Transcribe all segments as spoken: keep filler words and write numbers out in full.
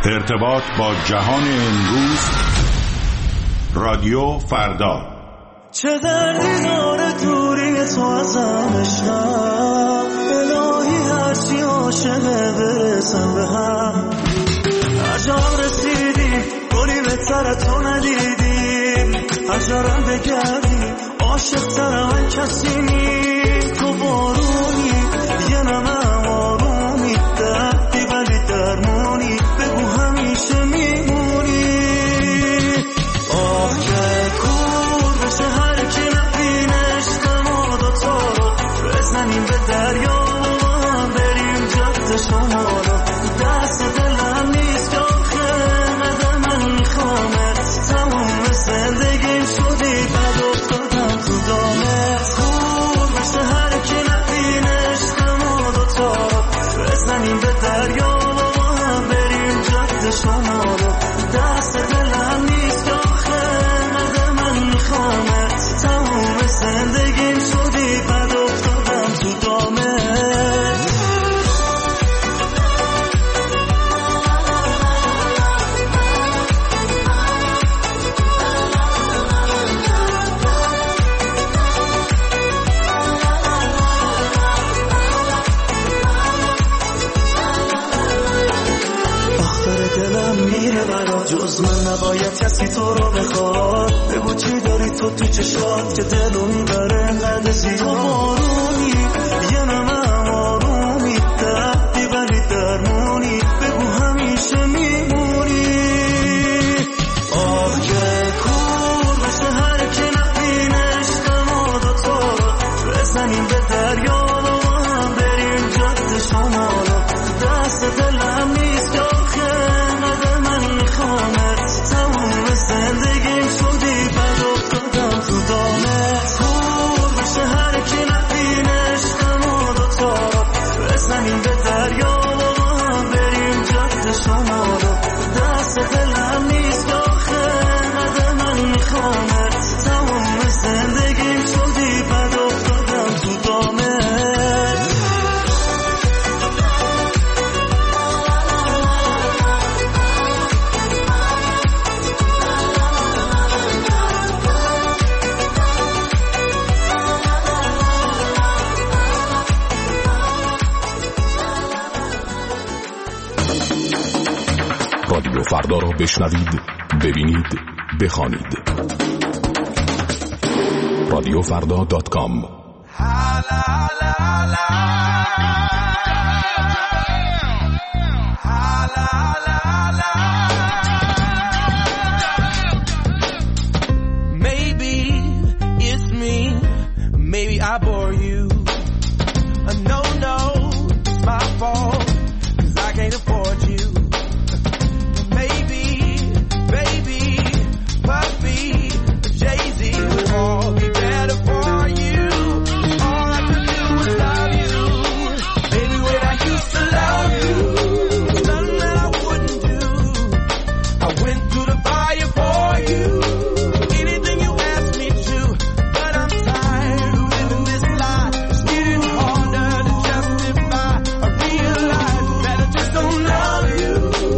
ارتباط با جهان امروز، رادیو فردا. چه دردی داره دوری تو ازم عشقم، الهی هرچی عاشقه برسم به هم. هر جا رسیدیم گلی بهتر تو ندیدیم، هر جارم بگردیم عاشق تر من کسی نی. تو بارونی یه نمه آرومی، دردی ولی درمونی، بگو همیشه میمونی. آه که کور بشه هر کی نبینه عشقم و دوتا رو، بزنیم به دریا و هم بریم جد شما رو. دست دلم نیست آخه قدر من میخوامت، تمام زندگیم شدی بد افتادم تو دامت. کور بشه هر کی نبینه عشقم و دوتا رو، بزنیم به دریا و هم بریم جد شما رو. دست دلم نیست آخه قدر من میخوامت، تمام زندگیم شدی بد افتادم تو دامت. دلم میره برا، جز من نباید کسی تو رو بخواد. بگو چی داری تو تو چشات که دلو میبره انقدر زیاد. تو بارونی یه نمه آرومی، دردی ولی درمونی، بگو همیشه میمونی. آه که کور بشه هر کی نبینه عشقم و دوتا رو، بزنیم به دریا و هم بریم جد شما رو. دست دلم نیست آخه تمام زندگیم شدی بد افتادم تو دامت. کور بشه هر کی نبینه عشقم و دوتا رو، بزنیم به دریا و هم بریم جد شما رو. دست دلم نیست آخه قدر من میخوامت، تمام زندگیم شدی بد افتادم تو دامت. رادیو فردا را بشنوید، ببینید، بخوانید. رادیو فردا دات کام. Maybe it's me, maybe I bore you. Uh, no, no, it's my fault, 'cause I can't afford you. Maybe, baby, puppy, Jay-Z would all be better for you. All I could do was love you. Baby, when I used to love you, there's nothing that I wouldn't do. I went through the fire for you. Anything you asked me to, but I'm tired of living this life. It's getting harder to justify. I realize that I just don't love you.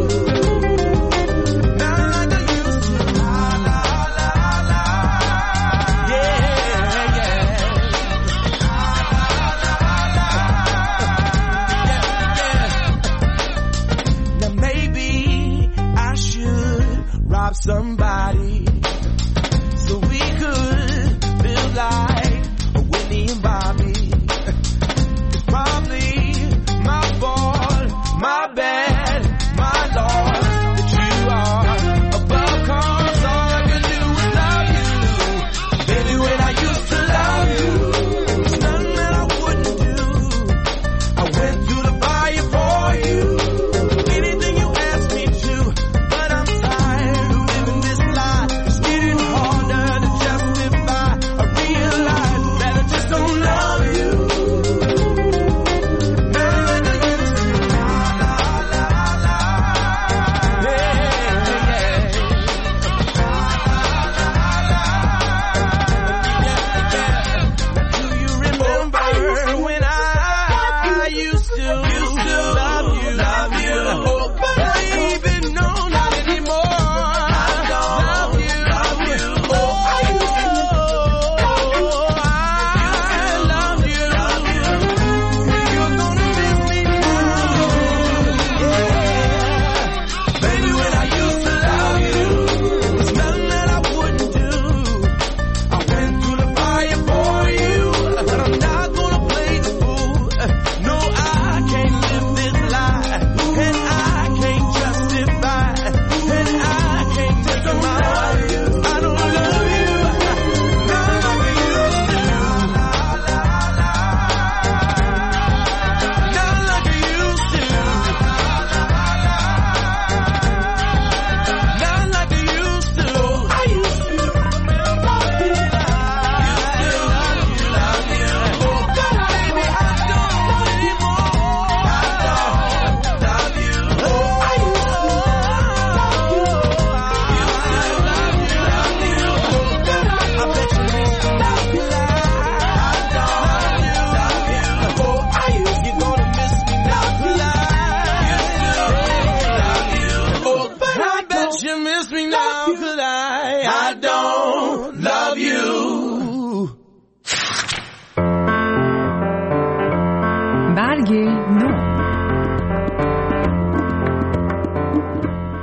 Somebody so we could feel like Whitney and Bobby. It's probably my fault, my bad, my Lord, that you are above cause all I can do is love you. Baby, when I used to love you, there's nothing that I wouldn't do. I went through the fire for you. Anything you asked me to, but I'm tired of living this life. It's getting harder to justify. I realize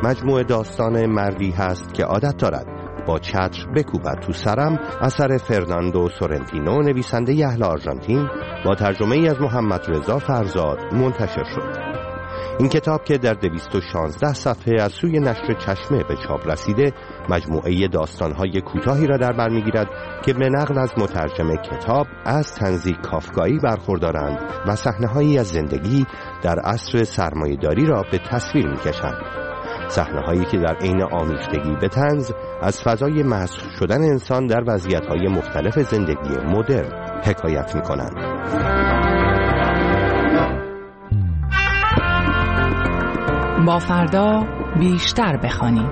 مجموعه داستان مردی هست که عادت دارد با چتر بکوبد تو سرم، اثر فرناندو سورنتینو، نویسنده اهل آرژانتین، با ترجمه ای از محمد رضا فرزاد منتشر شد. این کتاب که در دویست و شانزده صفحه از سوی نشر چشمه به چاپ رسیده، مجموعه داستان‌های کوتاهی را در بر می‌گیرد که به نقل از مترجم کتاب از طنزی کافکایی برخوردارند و صحنه‌هایی از زندگی در عصر سرمایه‌داری را به تصویر می‌کشند. صحنه‌هایی که در عین آمیختگی به طنز از فضای محو شدن انسان در وضعیت‌های مختلف زندگی مدرن حکایت می‌کنند. با فردا بیشتر بخوانیم.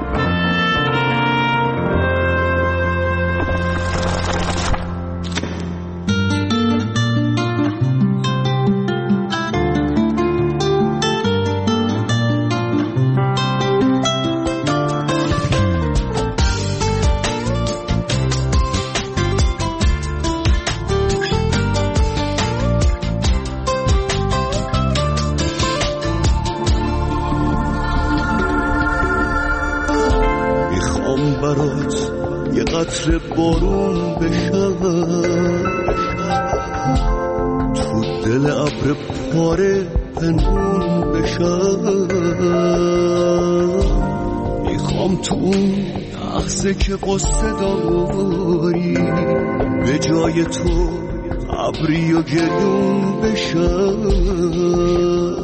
برات یه قطره بارون بشم تو دل ابر پاره پنهون بشم، میخوام تو اون لحظه که قصه داری به جای تو ابری و گلون بشم،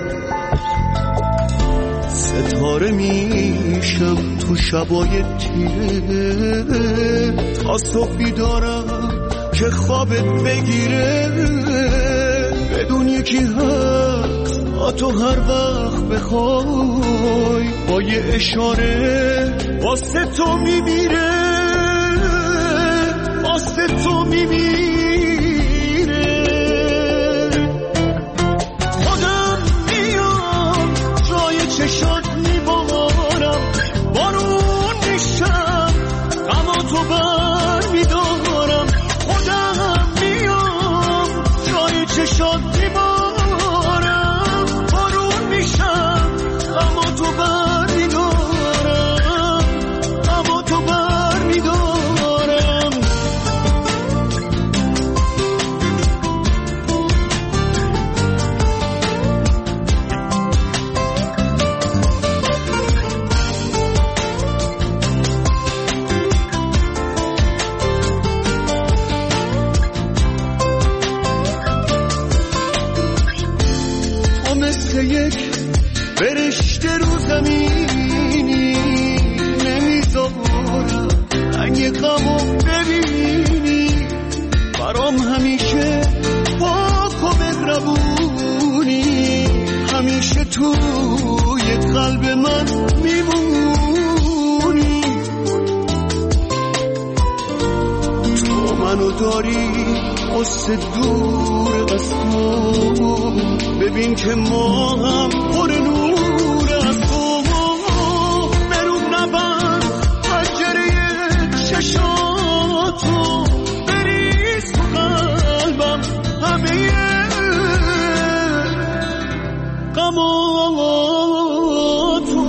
ستاره میشم تو شبای تیره تا صبحی دارم که خوابت بگیره، بدون یکی هست تا تو هر وقت بخوای با یه اشاره واسه تو میمیره، واسه تو میمیره. خودم میام جای چشات میبارم، بارون میشم اما تو بر میدارم. خودم میام جای چشات میبارم، بارون میشم اما تو بر میدارم، اما تو بر میدارم. مثل یک فرشته رو زمینی نمیذارم رنگ غمو ببینی، برام همیشه پاک و مهربونی، همیشه توی قلب من میمونی. تو منو داری قصه دور از تو، ببین که ما هم پر نور از تو، برو نبند پنجره چشاتو، بریز تو قلبم همه غماتو.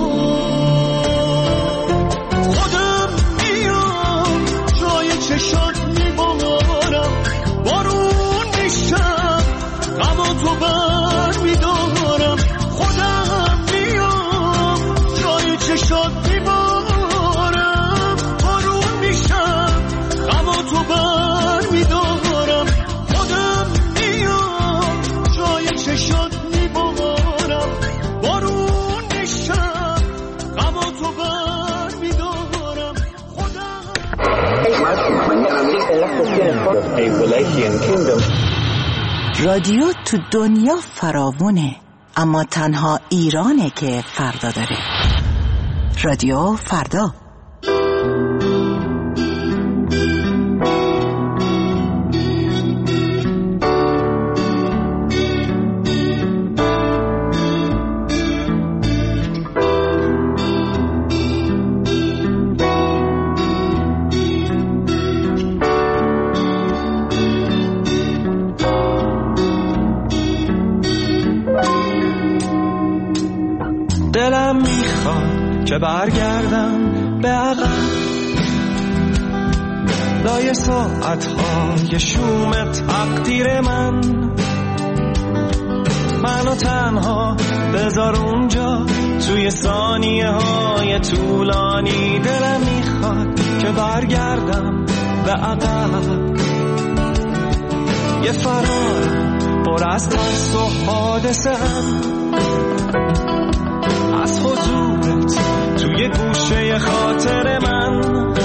خودم میام جای چشات میبارم، بارون میشم اما تو بر میدارم. خودم میام جای چشات میبارم، بارون میشم اما تو بر میدارم. خودم میام جای چشات میبارم، بارون میشم اما تو بر میدارم. رادیو تو دنیا فراوونه، اما تنها ایرانه که فردا داره. رادیو فردا. که برگردم به عقب، لای ساعتهای شوم تقدیر من. منو تنها بذار اونجا توی ثانیه های طولانی. دلم میخواد که برگردم به عقب، یه فرارم پر از ترس و حادثه هم، از حضورت توی گوشه خاطر من.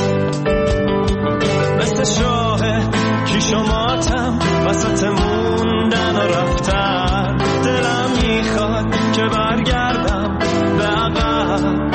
مثل شاه کیش و ماتم وسط موندن و رفتن. دلم میخواد که برگردم به عقب،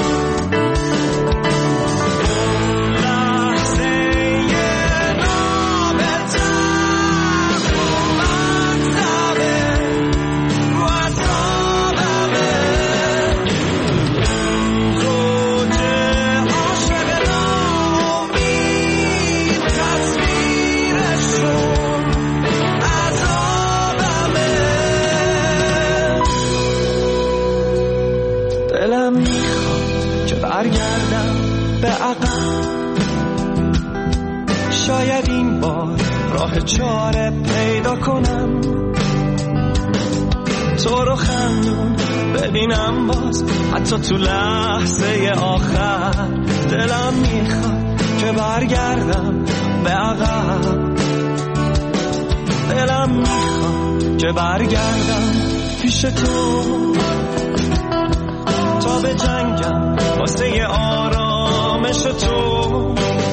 برگردم به عقب. شاید این بار راه چاره پیدا کنم، تو رو خندون ببینم باز حتی تو لحظه آخر. دلم میخواد که برگردم به عقب، دلم میخواد که برگردم پیش تو تا به جنگم واسه آرامش تو.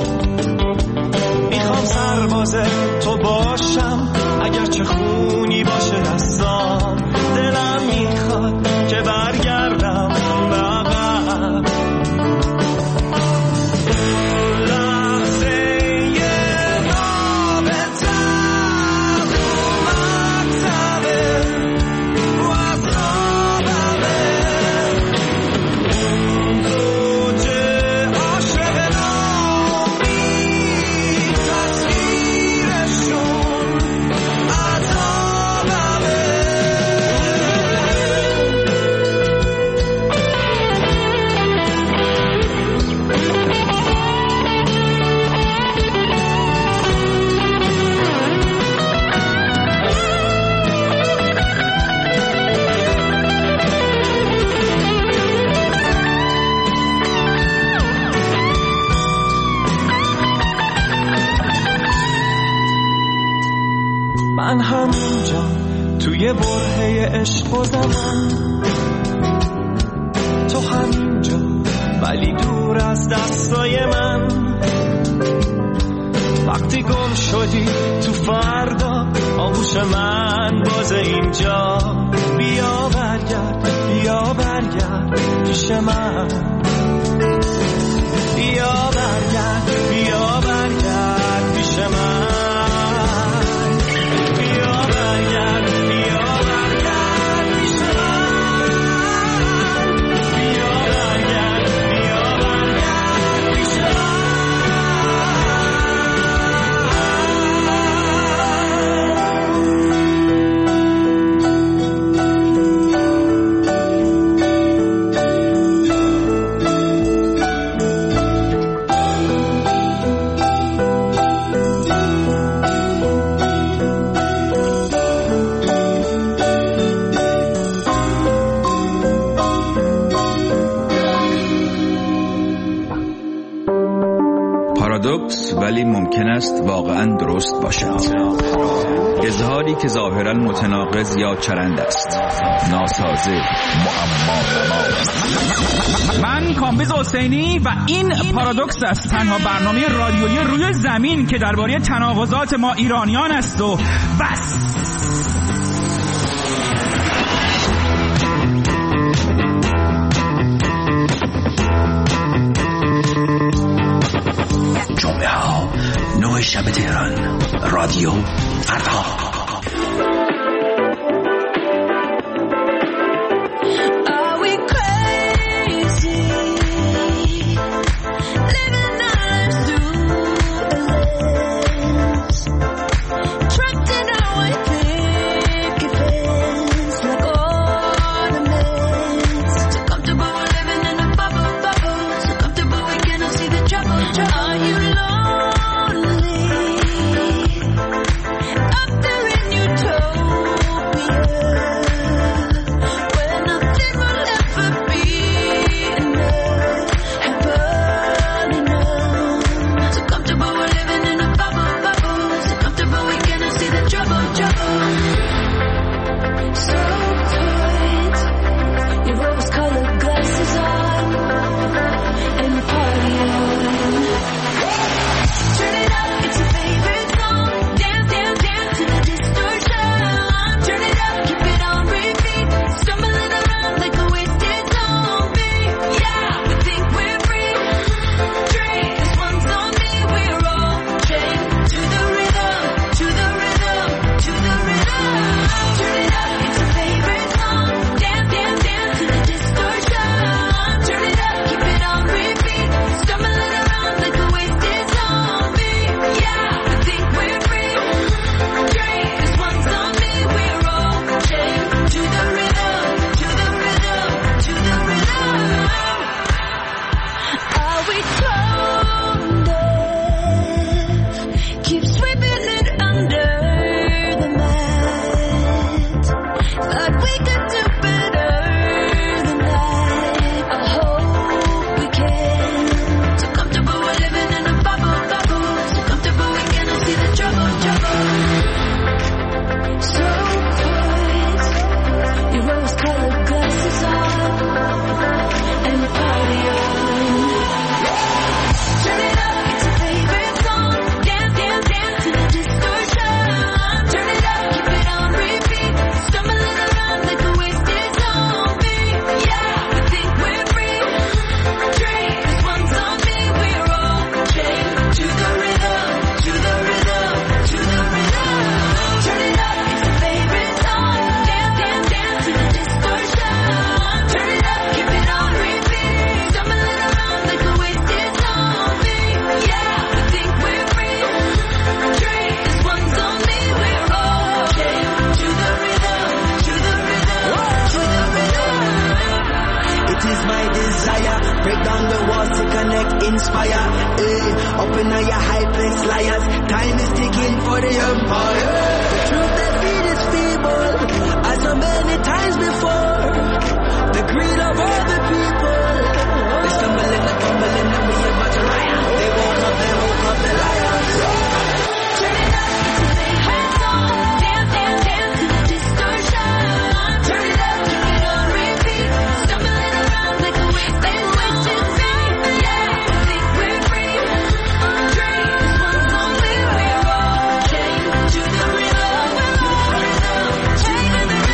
میخوام سرباز تو باشم اگر چه خونی باشه دستام. دلم میخواد که برگردم به عقب، من همونجا توی برهه عشق و زمان، تو همینجا ولی دور از دستای من. وقتی گم شدی تو فردا آغوش من باز اینجا. بیا برگرد بیا برگرد پیش من، بیا برگرد بیا برگرد پیش من. پارادوکس ولی ممکن است واقعا درست باشد. اظهاری که ظاهرا متناقض یا چرند است، ناسازه، معما. من کامبیز حسینی و این پارادوکس است، تنها برنامه رادیویی روی زمین که درباره تناقضات ما ایرانیان است و بس. جمعه ها نه شب تهران، رادیو فردا. my desire. Break down the walls to connect, inspire. Eh, up in your high place, liars. Time is ticking for the empire. The truth they feed is feeble, as so many times before. The greed of all the people. They stumble and they tumble and then we about to riot. They woke up, they woke up, the lions. Turn it up, hands on, dance, dance, dance to the distortion. Turn it up, keep it on repeat. Stumbling around like a wasted witch's feet. Yeah, think we're free. Dreams, one's only we roll. Chain to the rhythm, chain to the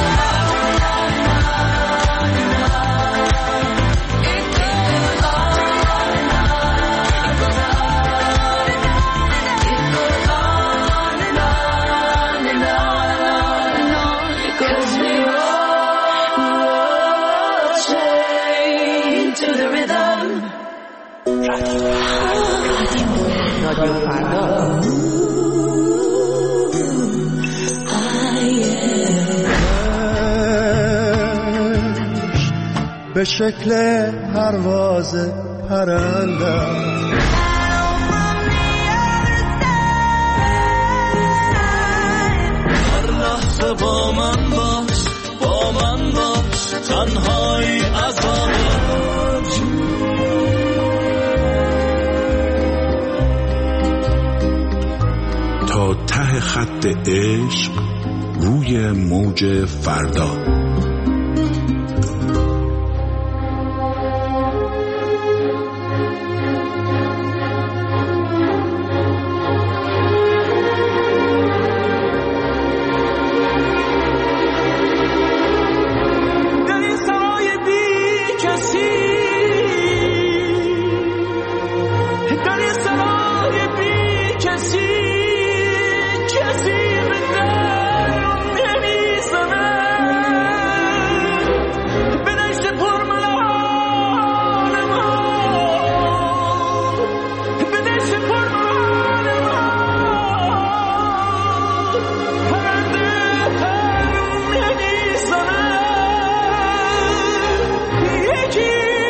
به شکل پرواز پرندم هر لحظه با من باش با من باش تنهایی عذاب تا ته خط عشق روی موج فردا. یکی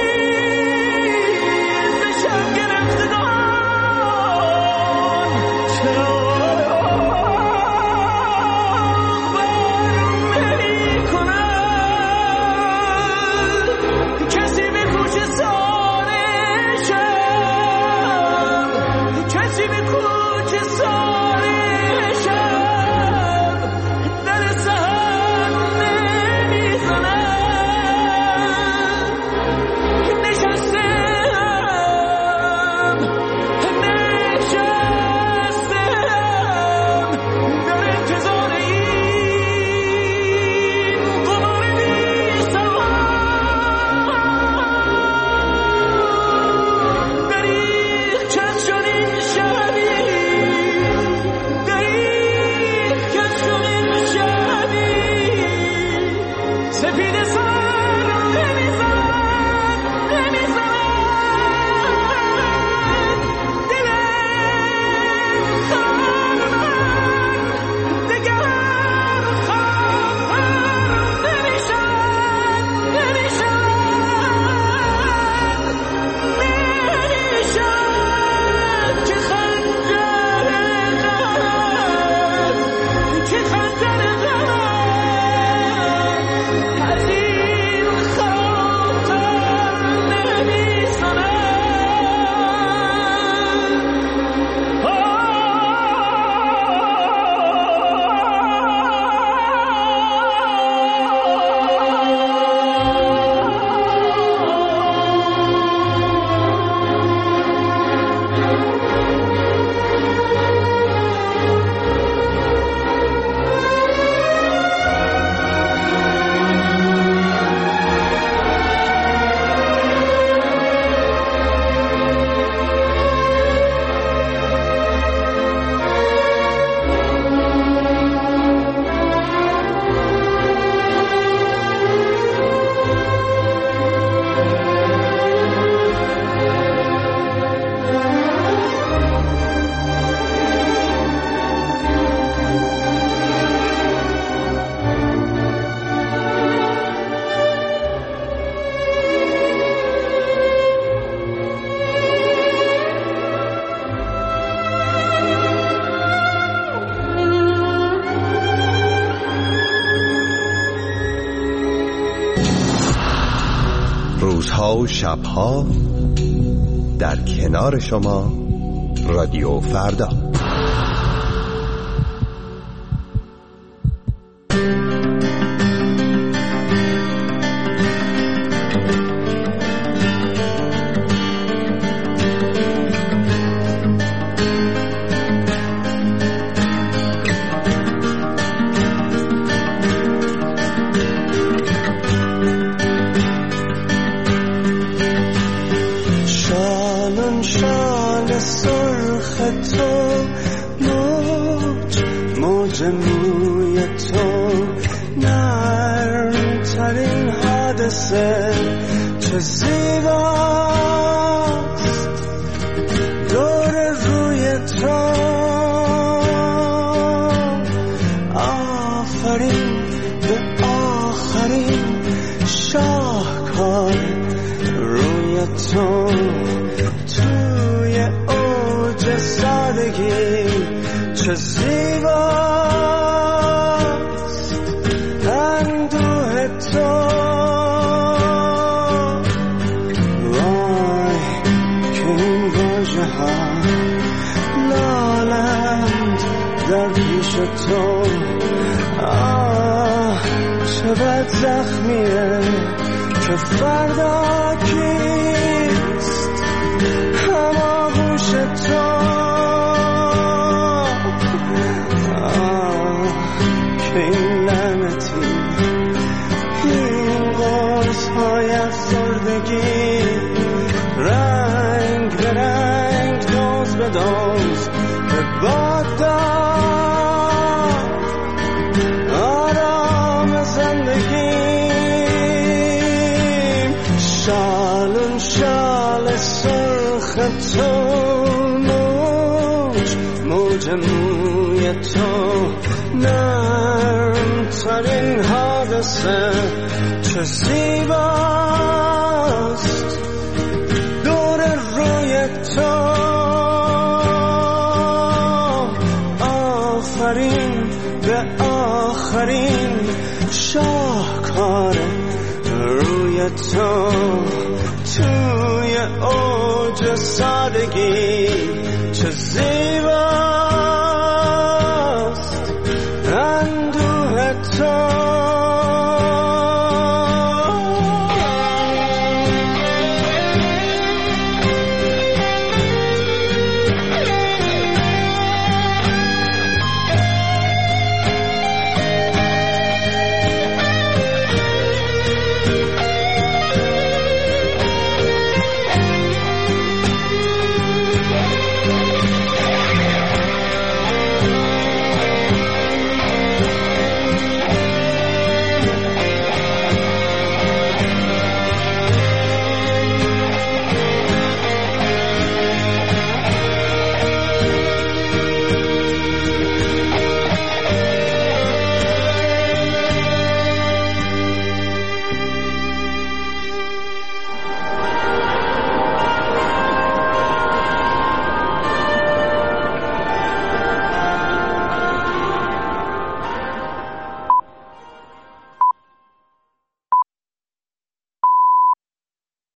روزها و شبها در کنار شما رادیو فردا. چه زیباست دور روی تو، آفرین به آخرین شاهکار روی تو، توی اوج سادگی چه زیباست اندوه تو. در پیش تو آه چه بد زخمیه که فردا کیست هماغوش تو. آه که این لعنتی این قرص های افسردگی رنگ به رنگ دوز به دوز به باد آرام زندگیم. شالون شال سرخ تو، موج موج موی تو، نرم ترین حادثه چه زیباست دور روی تو. آفرین به آخرین شاهکار روی تو، توی اوج سادگی چه زیبا.